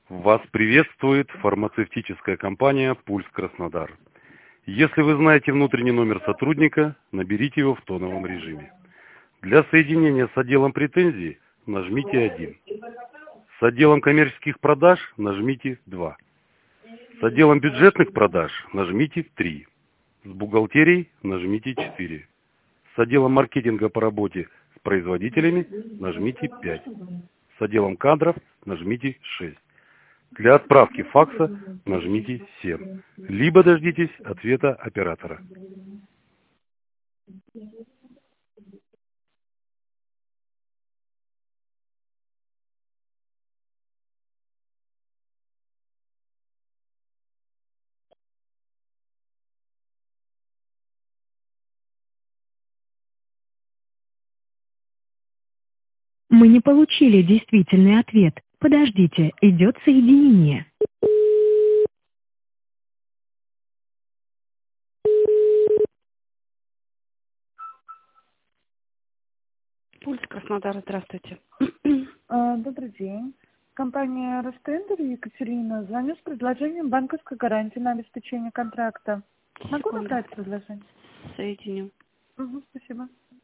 Вас приветствует фармацевтическая компания «Пульс Краснодар». Если вы знаете внутренний номер сотрудника, наберите его в тоновом режиме. Для соединения с отделом претензий нажмите 1. С отделом коммерческих продаж нажмите 2. С отделом бюджетных продаж нажмите 3. С бухгалтерией нажмите 4. С отделом маркетинга по работе с производителями нажмите 5. С отделом кадров нажмите 6. Для отправки факса нажмите 7. Либо дождитесь ответа оператора. Мы не получили действительный ответ. Подождите, идет соединение. Пульс Краснодар, здравствуйте. Добрый день. Компания Ростендер, Екатерина. Звоню с предложением банковской гарантии на обеспечение контракта. Могу Секунду. набрать предложение? Соединю. Угу, спасибо.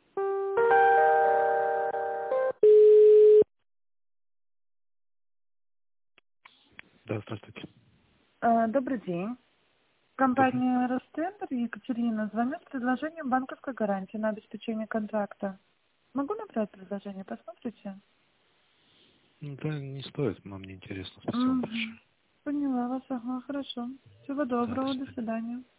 Да, здравствуйте. Добрый день. Компания Ростендер, Екатерина. Звоню с предложением банковской гарантии на обеспечение контракта. Могу набрать предложение? Посмотрите. Да, не стоит, нам не интересно. Спасибо большое. Поняла вас, ага, хорошо. Всего доброго, до до свидания.